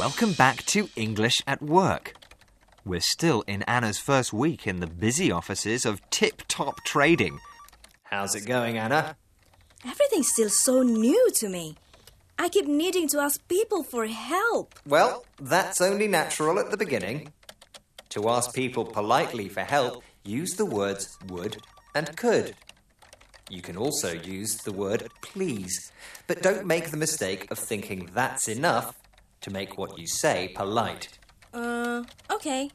Welcome back to English at Work. We're still in Anna's first week in the busy offices of Tip Top Trading. How's it going, Anna? Everything's still so new to me. I keep needing to ask people for help. Well, that's only natural at the beginning. To ask people politely for help, use the words would and could. You can also use the word please, but don't make the mistake of thinking that's enough to make what you say polite. Okay.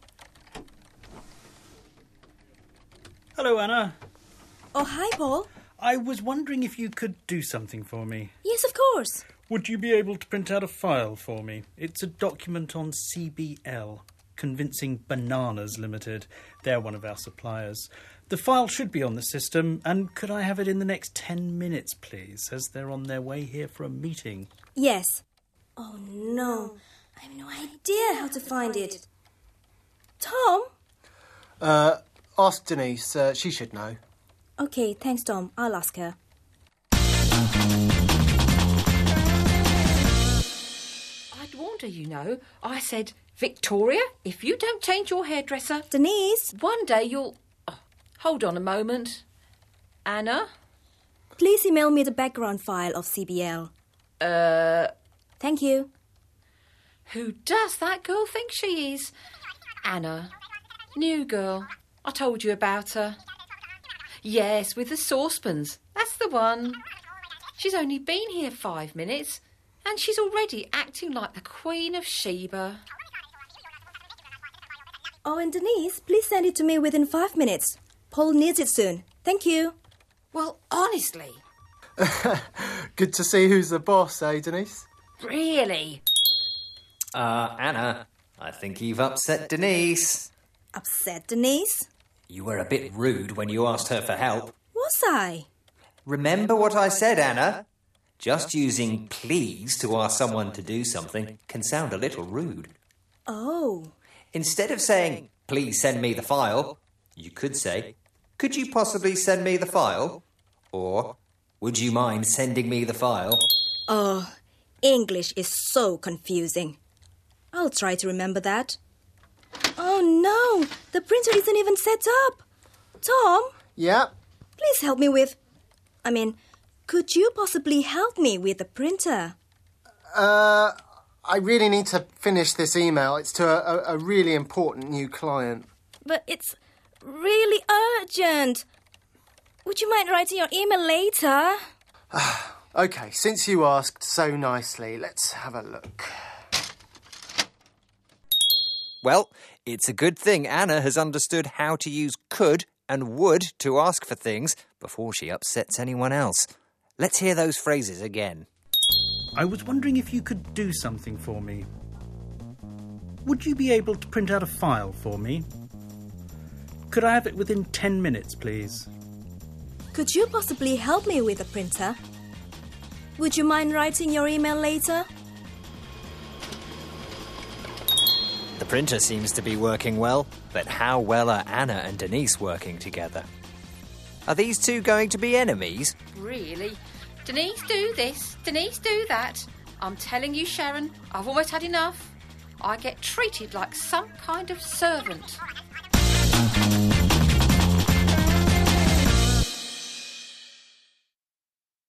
Hello, Anna. Oh, hi, Paul. I was wondering if you could do something for me. Yes, of course. Would you be able to print out a file for me? It's a document on CBL, Convincing Bananas Limited. They're one of our suppliers. The file should be on the system, and could I have it in the next 10 minutes, please, as they're on their way here for a meeting? Yes. Oh, no. I have no idea how to find it. Tom? Ask Denise. She should know. Okay, thanks, Tom. I'll ask her. I'd warned her, you know. I said, Victoria, if you don't change your hairdresser... Denise? One day you'll... Oh, hold on a moment. Anna? Please email me the background file of CBL. Thank you. Who does that girl think she is? Anna. New girl. I told you about her. Yes, with the saucepans. That's the one. She's only been here 5 minutes, and she's already acting like the Queen of Sheba. Oh, and Denise, please send it to me within 5 minutes. Paul needs it soon. Thank you. Well, honestly. Good to see who's the boss, eh, Denise? Really? Anna, I think you've upset Denise. Upset, Denise? You were a bit rude when you asked her for help. Was I? Remember what I said, Anna? Just using please to ask someone to do something can sound a little rude. Oh. Instead of saying, please send me the file, you could say, could you possibly send me the file? Or, would you mind sending me the file? Oh, English is so confusing. I'll try to remember that. Oh no, the printer isn't even set up. Tom? Yeah? Please help me with... could you possibly help me with the printer? I really need to finish this email. It's to a really important new client. But it's really urgent. Would you mind writing your email later? OK, since you asked so nicely, let's have a look. Well, it's a good thing Anna has understood how to use could and would to ask for things before she upsets anyone else. Let's hear those phrases again. I was wondering if you could do something for me. Would you be able to print out a file for me? Could I have it within 10 minutes, please? Could you possibly help me with the printer? Would you mind writing your email later? The printer seems to be working well, but how well are Anna and Denise working together? Are these two going to be enemies? Really? Denise, do this. Denise, do that. I'm telling you, Sharon, I've almost had enough. I get treated like some kind of servant.